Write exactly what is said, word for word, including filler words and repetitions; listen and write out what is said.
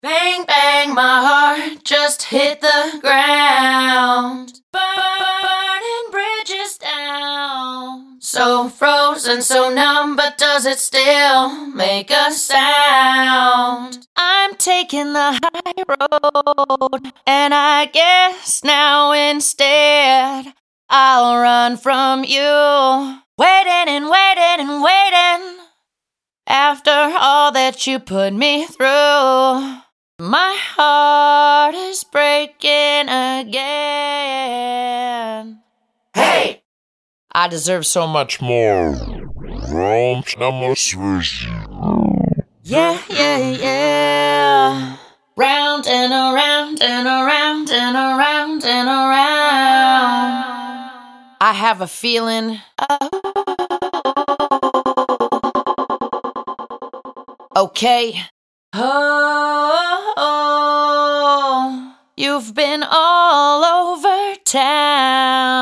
Bang, bang, my heart just hit the ground. Burning bridges down. So frozen, so numb, but does it still make a sound? I'm taking the high road, and I guess now instead I'll run from you. Waiting and waiting and waiting after all that you put me through. My heart is breaking again. Hey! I deserve so much more. Yeah, yeah, yeah. Round and around and around and around and around. I have a feeling. Okay. Oh, you've been all over town.